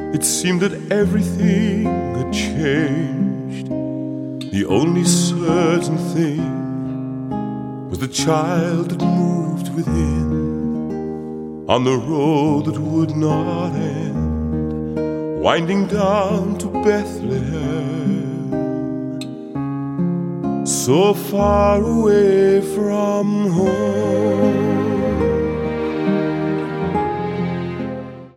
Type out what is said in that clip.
It seemed that everything had changed. The only certain thing was the child that moved within, on the road that would not end, winding down to Bethlehem. So far away from home,